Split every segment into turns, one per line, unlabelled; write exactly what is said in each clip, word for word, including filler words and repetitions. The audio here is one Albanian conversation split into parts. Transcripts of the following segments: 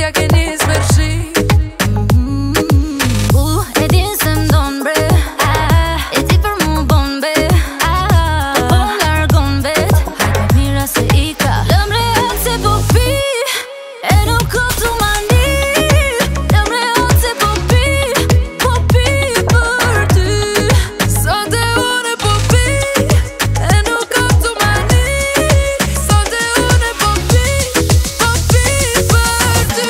ja ke nis me fshi.
U e din se m'don bre, e ti për mu bon be, po largon vet, hajde mira se i ka. Lëm rehat se po pi, e nuk ka tu mani. Lëm rehat se po pi, po pi për ty.
Sot e une po pi, e nuk ka tu mani. Sot e une po pi, po pi për ty.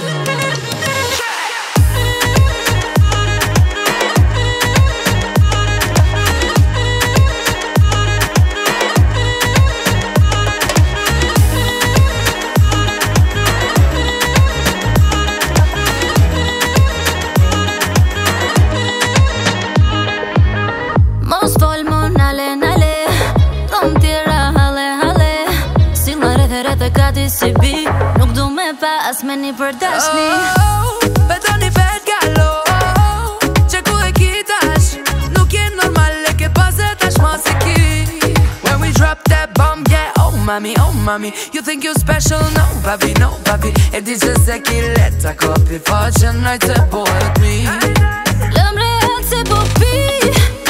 Mos fol mo nale nale, tom tjera hale hale. Si ma rreth e rreth e gati si bi, nuk du me pas me një për dashni.
Oh, betoni vet gallo, që ku e ki tash, nuk je normal e ke pase tash mos e ki. When we drop that bomb, yeah, oh mami, oh mami, you think you special, no papi, no papi. E di që se ki leta kopi, po që nëjtë se po e t'mi.
Lëm rehat se po pi,